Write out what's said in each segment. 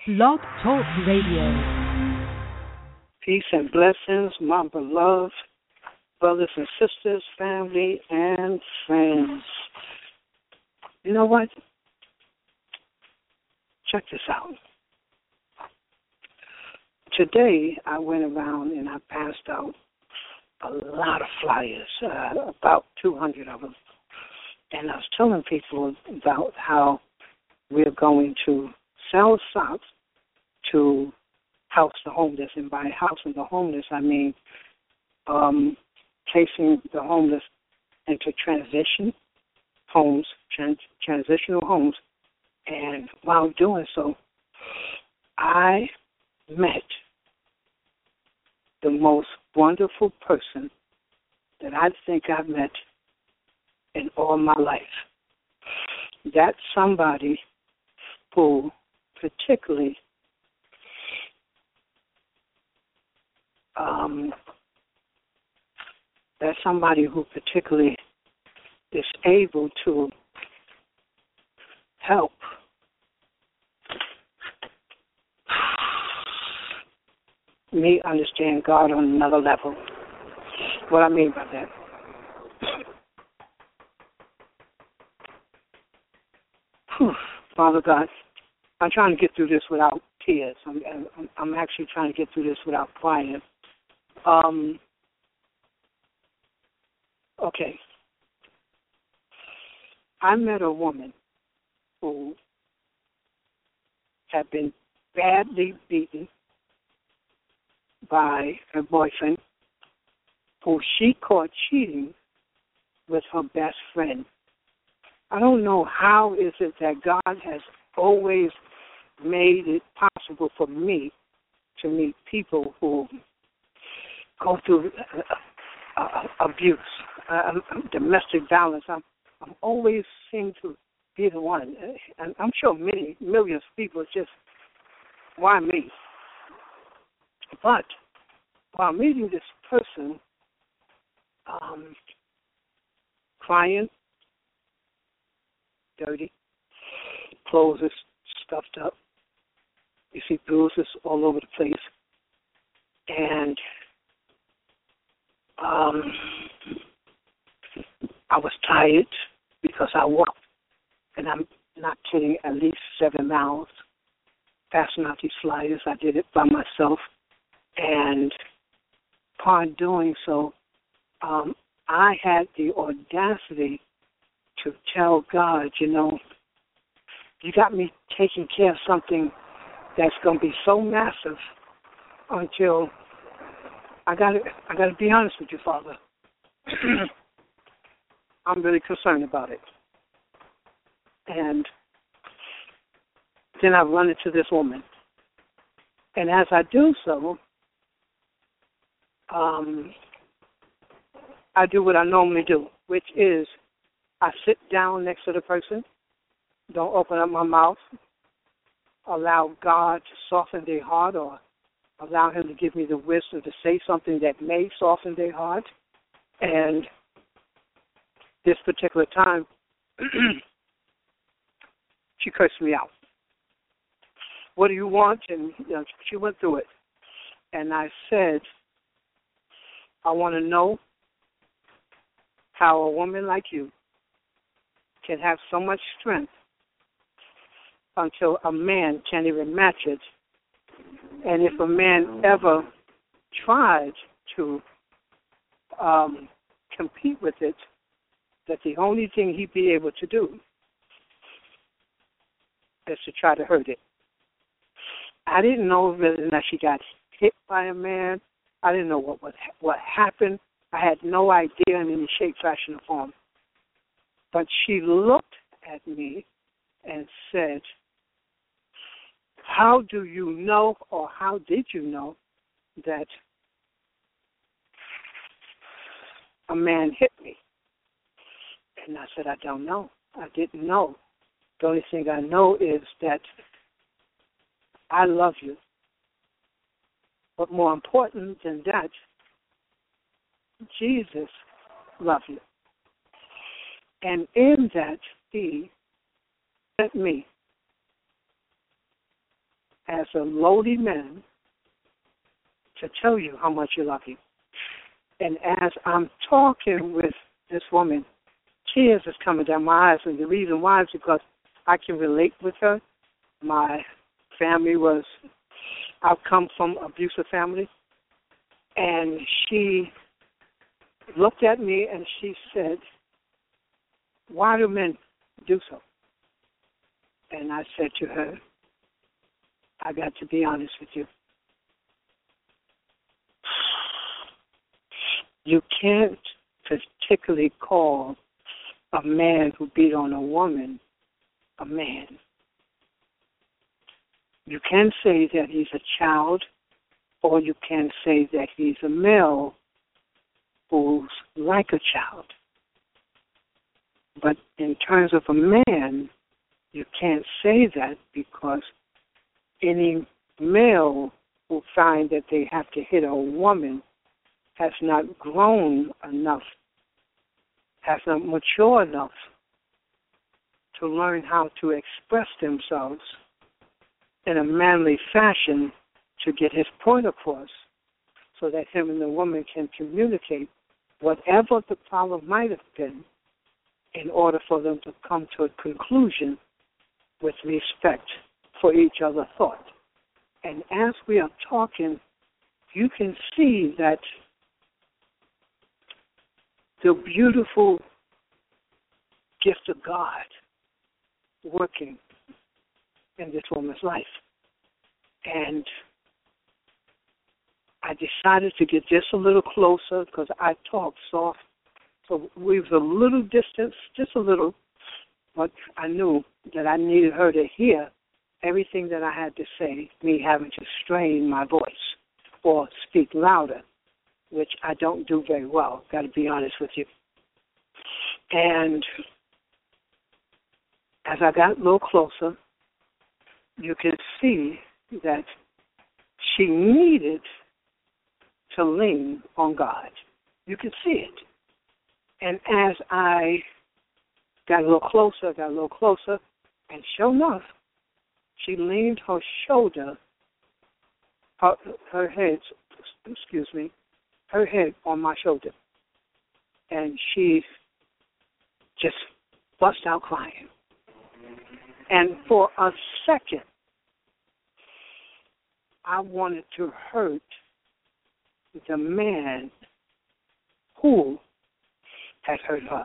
Blog Talk Radio. Peace and blessings, my beloved brothers and sisters, family, and friends. You know what? Check this out. Today, I went around and I passed out a lot of flyers, about 200 of them. And I was telling people about how we're going to sell socks to house the homeless. And by housing the homeless, I mean placing the homeless into transitional homes. And while doing so, I met the most wonderful person that I think I've met in all my life. That's somebody who particularly is able to help me understand God on another level. What I mean by that? Father God, I'm trying to get through this without tears. I'm actually trying to get through this without crying. Okay. I met a woman who had been badly beaten by her boyfriend, who she caught cheating with her best friend. I don't know how is it that God has always made it possible for me to meet people who go through abuse, domestic violence. I'm always seem to be the one, and I'm sure millions of people just, why me? But while meeting this person, crying, dirty, clothes is stuffed up, you see bruises all over the place, and I was tired because I walked, and I'm not kidding, at least 7 miles, passing out these flyers. I did it by myself, and upon doing so, I had the audacity to tell God, you got me taking care of something that's going to be so massive until I got to be honest with you, Father. I'm really concerned about it. And then I run into this woman. And as I do so, I do what I normally do, which is I sit down next to the person, don't open up my mouth, allow God to soften their heart, or allow him to give me the wisdom to say something that may soften their heart. And this particular time, she cursed me out. What do you want? And she went through it. And I said, I want to know how a woman like you can have so much strength until a man can't even match it. And if a man ever tried to compete with it, that the only thing he'd be able to do is to try to hurt it. I didn't know whether or not she got hit by a man. I didn't know what happened. I had no idea in any shape, fashion, or form. But she looked at me and said, how do you know, or how did you know that a man hit me? And I said, I don't know. I didn't know. The only thing I know is that I love you. But more important than that, Jesus loved you. And in that, he sent me as a lowly man to tell you how much you love you. And as I'm talking with this woman, tears is coming down my eyes, and the reason why is because I can relate with her. My family I've come from an abusive family, and she looked at me and she said, "Why do men do so?" And I said to her, "I got to be honest with you. You can't particularly call a man who beat on a woman a man. You can say that he's a child, or you can say that he's a male who's like a child. But in terms of a man, you can't say that, because any male who find that they have to hit a woman has not grown enough, has not matured enough to learn how to express themselves in a manly fashion to get his point across, so that him and the woman can communicate whatever the problem might have been in order for them to come to a conclusion with respect for each other's thought." And as we are talking, you can see that the beautiful gift of God working in this woman's life. And I decided to get just a little closer, because I talk soft. So we was a little distance, just a little, but I knew that I needed her to hear everything that I had to say, me having to strain my voice or speak louder, which I don't do very well, got to be honest with you. And as I got a little closer, you can see that she needed to lean on God. You can see it. And as I got a little closer, and sure enough, she leaned her shoulder, her head on my shoulder. And she just bust out crying. And for a second, I wanted to hurt the man who had hurt her.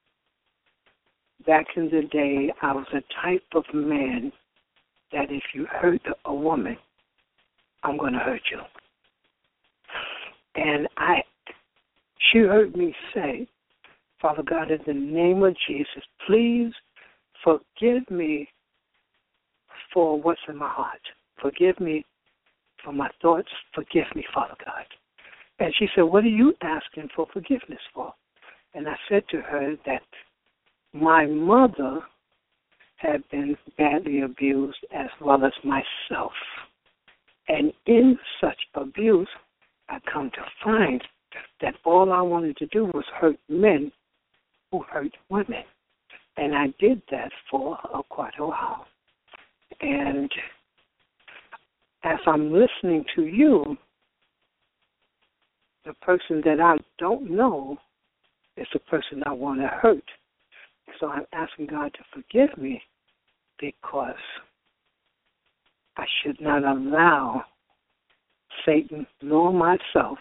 Back in the day, I was a type of man that if you hurt a woman, I'm going to hurt you. And she heard me say, "Father God, in the name of Jesus, please forgive me for what's in my heart. Forgive me for my thoughts. Forgive me, Father God." And she said, "What are you asking for forgiveness for?" And I said to her that my mother had been badly abused, as well as myself. And in such abuse, I come to find that all I wanted to do was hurt men who hurt women. And I did that for quite a while. And as I'm listening to you, the person that I don't know is the person I want to hurt. So I'm asking God to forgive me, because I should not allow Satan nor myself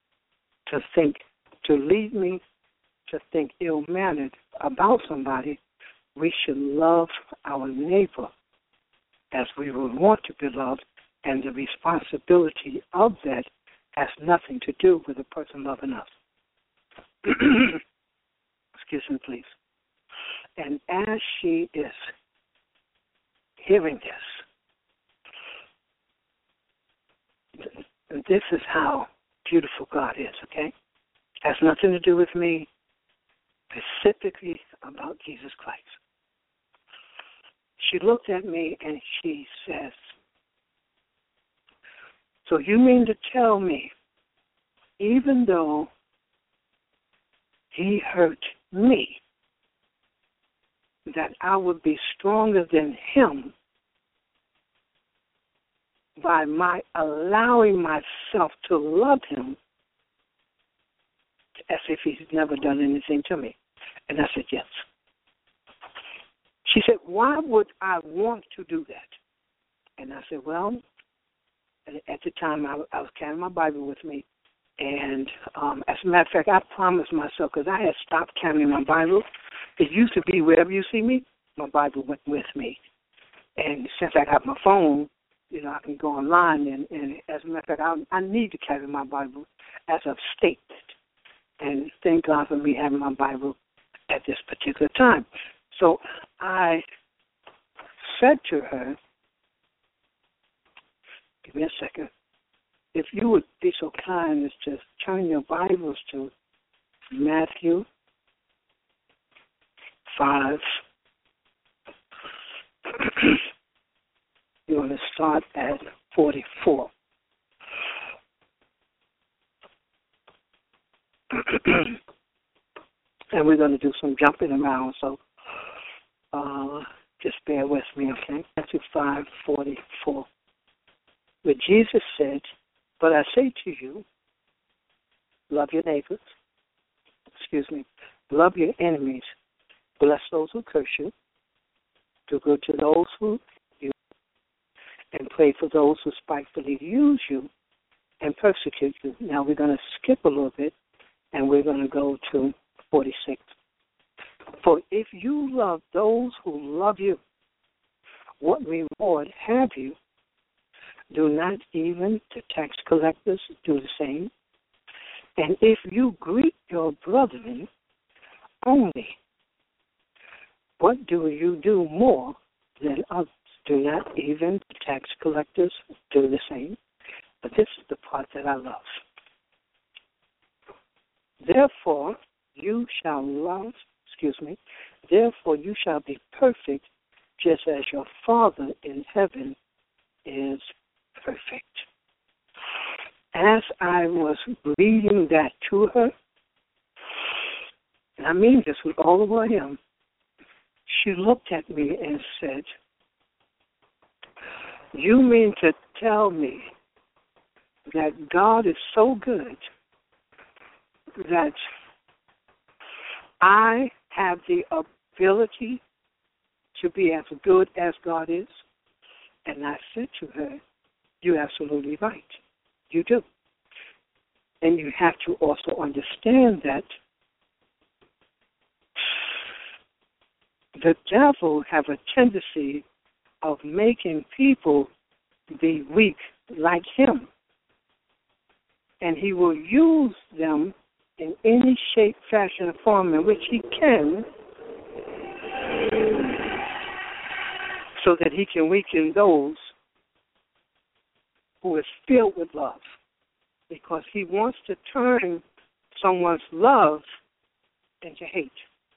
to lead me to think ill-mannered about somebody. We should love our neighbor as we would want to be loved, and the responsibility of that has nothing to do with the person loving us. Excuse me, please. And as she is hearing this is how beautiful God is, okay? Has nothing to do with me, specifically about Jesus Christ. She looked at me and she says, "So you mean to tell me, even though he hurt me, that I would be stronger than him by my allowing myself to love him as if he's never done anything to me? And I said, yes. She said, why would I want to do that? And I said, well, at the time I was carrying my Bible with me. And as a matter of fact, I promised myself, because I had stopped carrying my Bible. It used to be wherever you see me, my Bible went with me. And since I got my phone, you know, I can go online. And as a matter of fact, I need to carry my Bible as a statement. And thank God for me having my Bible at this particular time. So I said to her, give me a second. If you would be so kind as to turn your Bibles to Matthew 5. You're going to start at 44. And we're going to do some jumping around, so just bear with me, okay? Matthew 5:44. Where Jesus said, but I say to you, love your neighbors, love your enemies, bless those who curse you, do good to those who hate you, and pray for those who spitefully use you and persecute you. Now we're going to skip a little bit, and we're going to go to 46. For if you love those who love you, what reward have you? Do not even the tax collectors do the same? And if you greet your brethren only, what do you do more than others? Do not even the tax collectors do the same? But this is the part that I love. Therefore you shall be perfect, just as your Father in heaven is perfect. As I was reading that to her, and I mean this with all of I am, she looked at me and said, you mean to tell me that God is so good that I have the ability to be as good as God is? And I said to her, you're absolutely right. You do. And you have to also understand that the devil have a tendency of making people be weak like him. And he will use them in any shape, fashion, or form in which he can, so that he can weaken those who is filled with love. Because he wants to turn someone's love into hate.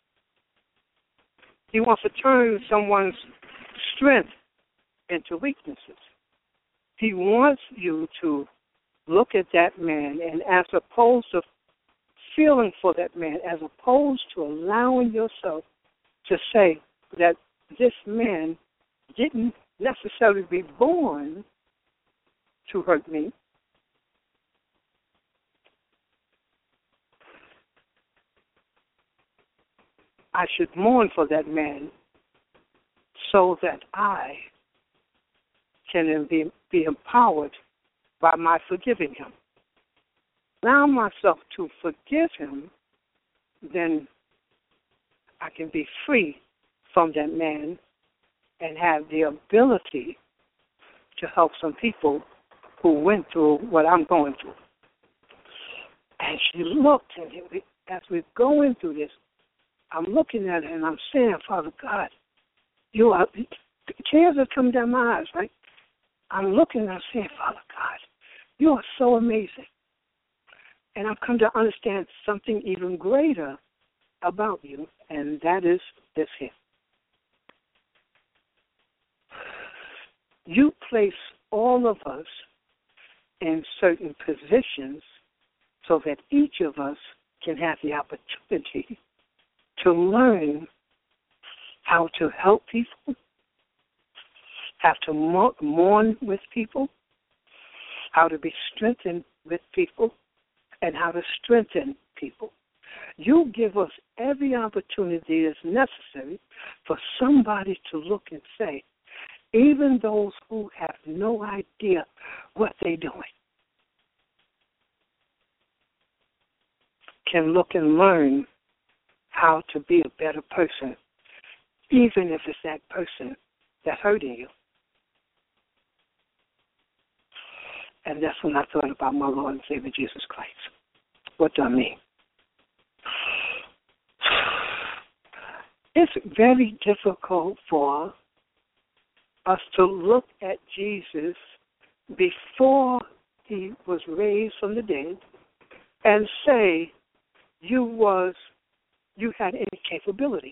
He wants to turn someone's strength into weaknesses. He wants you to look at that man, and as opposed to feeling for that man, as opposed to allowing yourself to say that this man didn't necessarily be born to hurt me, I should mourn for that man so that I can be empowered by my forgiving him. Allow myself to forgive him, then I can be free from that man and have the ability to help some people who went through what I'm going through. And she looked, and as we're going through this, I'm looking at her and I'm saying, Father God, you are, tears have come down my eyes, right? I'm looking and I'm saying, Father God, you are so amazing. And I've come to understand something even greater about you, and that is this here. You place all of us in certain positions so that each of us can have the opportunity to learn how to help people, have to mourn with people, how to be strengthened with people, and how to strengthen people. You give us every opportunity that's necessary for somebody to look and say, even those who have no idea what they're doing can look and learn how to be a better person, even if it's that person that's hurting you. And that's when I thought about my Lord and Savior Jesus Christ. What do I mean? It's very difficult for us to look at Jesus before he was raised from the dead and say you had any capability.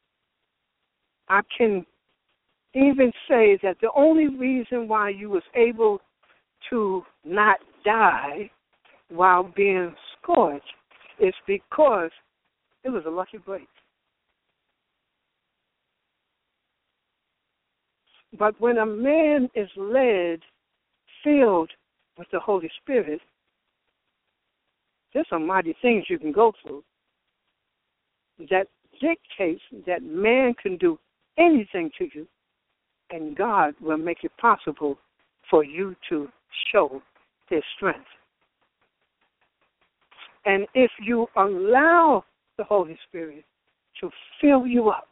I can even say that the only reason why you was able to not die while being scourged is because it was a lucky break. But when a man is led, filled with the Holy Spirit, there's some mighty things you can go through that dictates that man can do anything to you, and God will make it possible for you to show his strength. And if you allow the Holy Spirit to fill you up,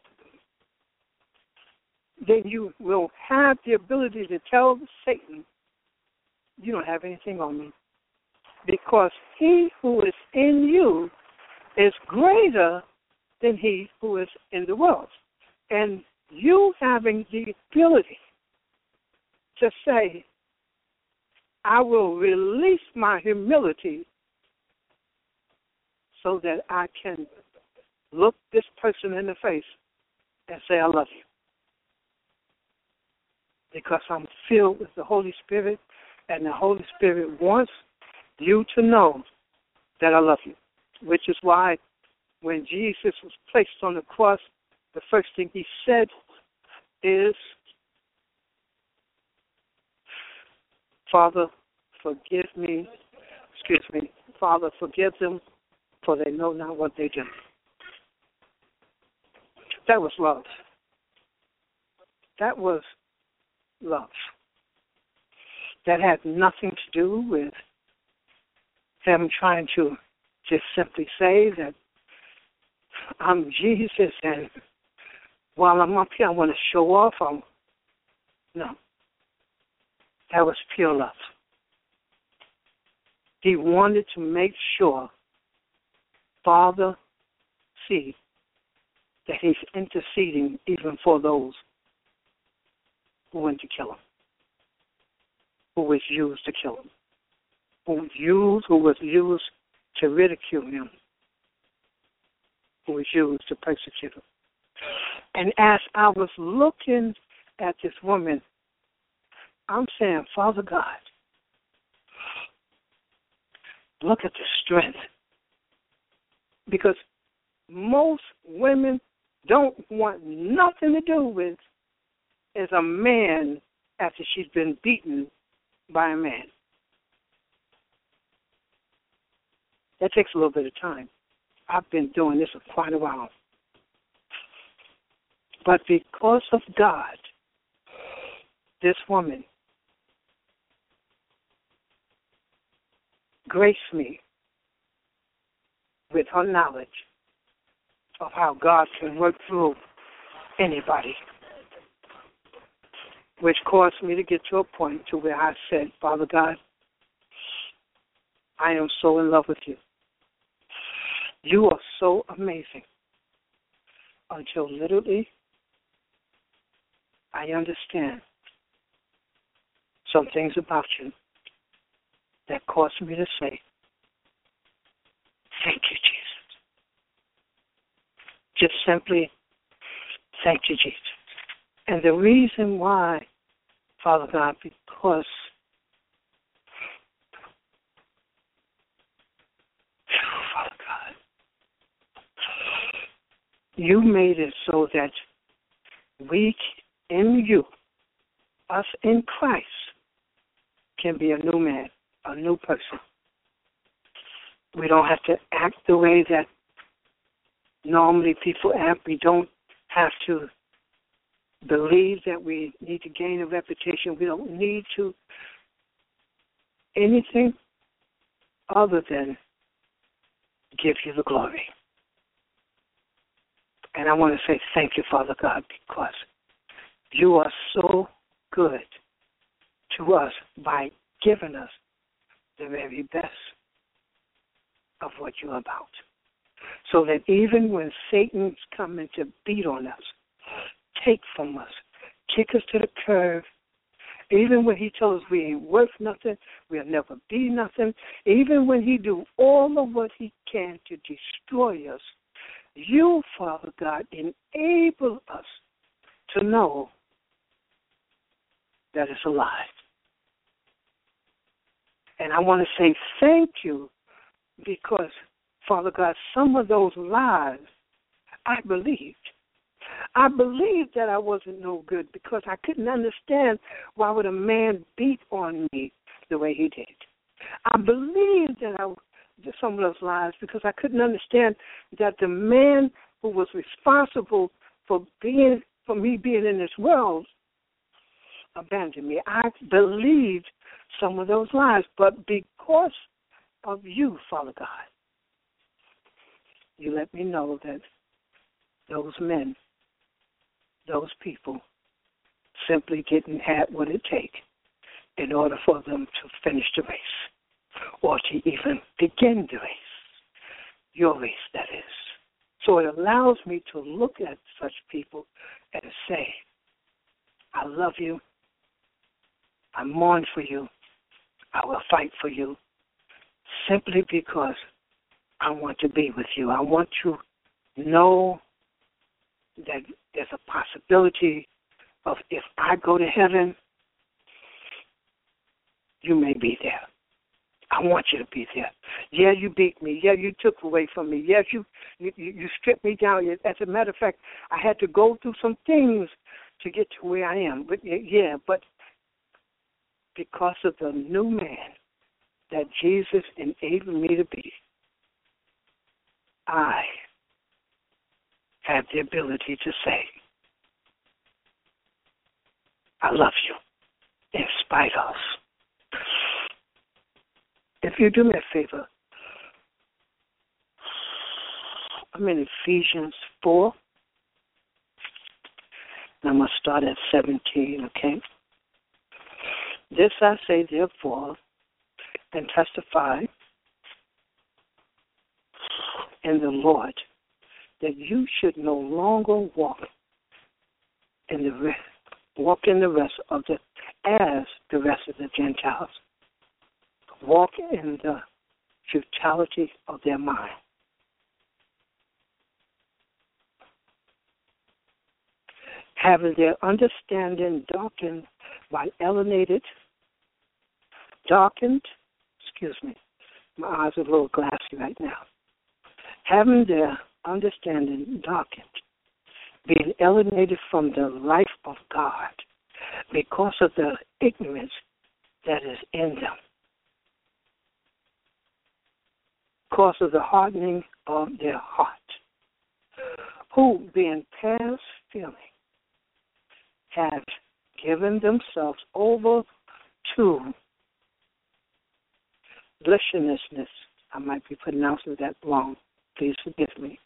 then you will have the ability to tell Satan, you don't have anything on me. Because he who is in you is greater than he who is in the world. And you having the ability to say, I will release my humility so that I can look this person in the face and say, I love you. Because I'm filled with the Holy Spirit, and the Holy Spirit wants you to know that I love you. Which is why when Jesus was placed on the cross, the first thing he said is, Father, forgive them, for they know not what they do. That was love. That was love. That had nothing to do with him trying to just simply say that I'm Jesus and while I'm up here I want to show off. No. That was pure love. He wanted to make sure Father see that he's interceding even for those who went to kill him, who was used to kill him, who was used to ridicule him, who was used to persecute him. And as I was looking at this woman, I'm saying, Father God, look at the strength. Because most women don't want nothing to do with is a man after she's been beaten by a man. That takes a little bit of time. I've been doing this for quite a while. But because of God, this woman graced me with her knowledge of how God can work through anybody, which caused me to get to a point to where I said, Father God, I am so in love with you. You are so amazing. Until literally I understand some things about you that caused me to say, thank you, Jesus. Just simply, thank you, Jesus. And the reason why, Father God, because Father God, you made it so that we in you, us in Christ, can be a new man. a new person. We don't have to act the way that normally people act. We don't have to believe that we need to gain a reputation. We don't need to anything other than give you the glory. And I want to say thank you, Father God, because you are so good to us by giving us the very best of what you're about. So that even when Satan's coming to beat on us, take from us, kick us to the curb, even when he tells us we ain't worth nothing, we'll never be nothing, even when he do all of what he can to destroy us, you, Father God, enable us to know that it's a lie. And I want to say thank you because, Father God, some of those lies I believed. I believed that I wasn't no good because I couldn't understand why would a man beat on me the way he did. I believed that some of those lies because I couldn't understand that the man who was responsible for me being in this world abandoned me. I believed some of those lies, but because of you, Father God, you let me know that those men, those people simply didn't have what it takes in order for them to finish the race or to even begin the race, your race, that is. So it allows me to look at such people and say, I love you, I mourn for you, I will fight for you, simply because I want to be with you. I want you to know that there's a possibility of if I go to heaven, you may be there. I want you to be there. Yeah, you beat me. Yeah, you took away from me. Yes, you stripped me down. As a matter of fact, I had to go through some things to get to where I am. But because of the new man that Jesus enabled me to be, I have the ability to say, I love you in spite of. If you do me a favor, I'm in Ephesians 4. And I'm going to start at 17, okay? This I say, therefore, and testify in the Lord, that you should no longer walk in the rest of as the rest of the Gentiles. Walk in the futility of their mind. Having their understanding darkened, my eyes are a little glassy right now. Having their understanding darkened, being alienated from the life of God because of the ignorance that is in them, because of the hardening of their heart, who, being past feeling, have given themselves over to lasciviousness. I might be pronouncing that wrong. Please forgive me.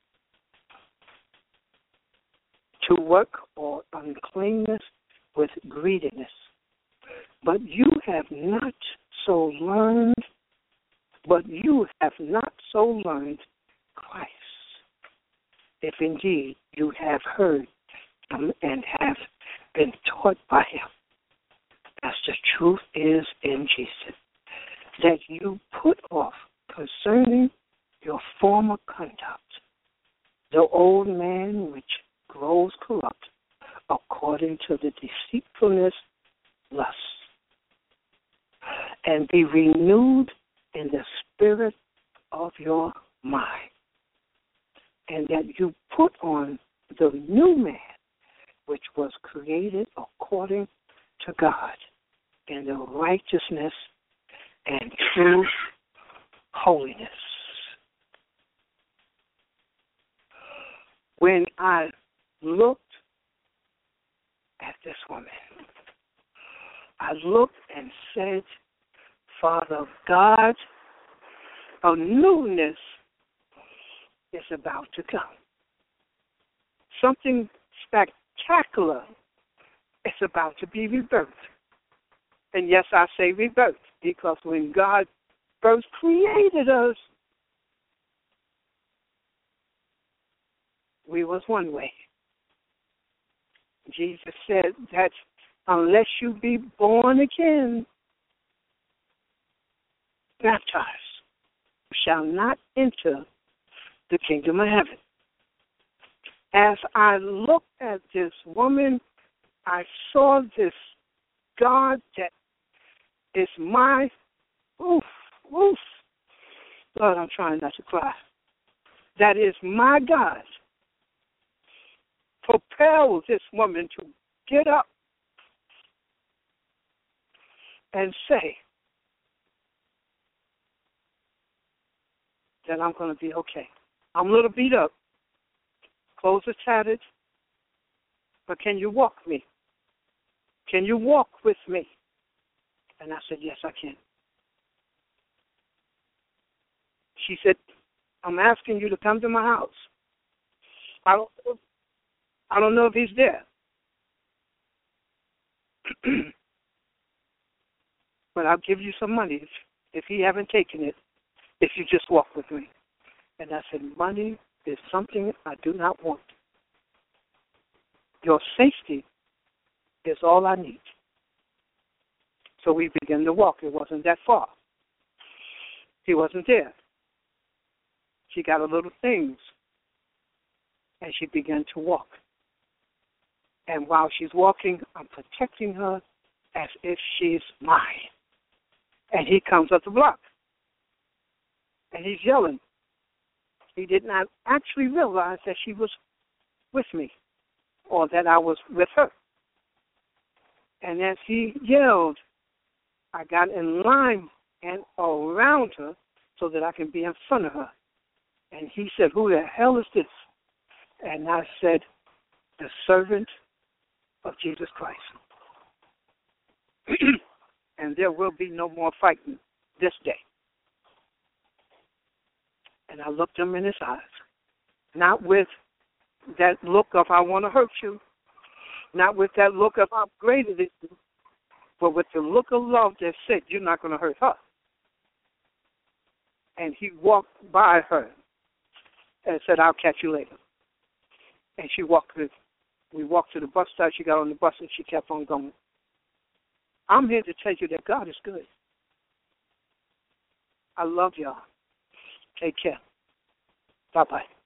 To work or uncleanness with greediness. But you have not so learned Christ, if indeed you have heard him and have been taught by him, as the truth is in Jesus, that you put off concerning your former conduct the old man which grows corrupt according to the deceitfulness lusts, and be renewed in the spirit of your mind, and that you put on the new man which was created according to God in the righteousness and true holiness. When I looked at this woman, I looked and said, Father God, a newness is about to come. Something spectacular is about to be rebirthed. And yes, I say rebirthed, because when God first created us, we was one way. Jesus said that unless you be born again, baptized, you shall not enter the kingdom of heaven. As I looked at this woman, I saw this God that is my, Lord, I'm trying not to cry. That is my God. Propel this woman to get up and say that I'm going to be okay. I'm a little beat up. Clothes are tattered. But can you walk me? Can you walk with me? And I said, yes, I can. She said, I'm asking you to come to my house. I don't know if he's there. But I'll give you some money if he haven't taken it, if you just walk with me. And I said, money is something I do not want. Your safety is all I need. So we began to walk. It wasn't that far. He wasn't there. She got a little things, and she began to walk. And while she's walking, I'm protecting her as if she's mine. And he comes up the block, and he's yelling. He did not actually realize that she was with me or that I was with her. And as he yelled, I got in line and around her so that I can be in front of her. And he said, who the hell is this? And I said, the servant of Jesus Christ. And there will be no more fighting this day. And I looked him in his eyes, not with that look of I want to hurt you, not with that look of I'm greater than you, but with the look of love that said you're not going to hurt her. And he walked by her and said, I'll catch you later. And she walked with, we walked to the bus stop, she got on the bus and she kept on going. I'm here to tell you that God is good. I love y'all. Take care. Bye-bye.